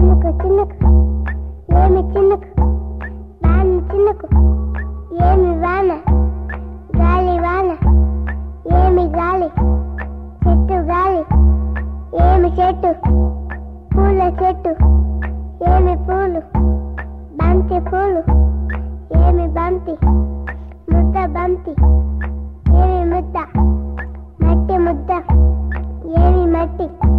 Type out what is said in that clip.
చినుకు చినుకు ఏమి చినుకు వాన చినుకు ఏమి వాన గాలి వాన ఏమి గాలి చెట్టు గాలి ఏమి చెట్టు పూల చెట్టు ఏమి పూలు బంతి పూలు ఏమి బంతి ముద్ద బంతి ఏమి ముద్ద మట్టి ముద్ద ఏమి మట్టి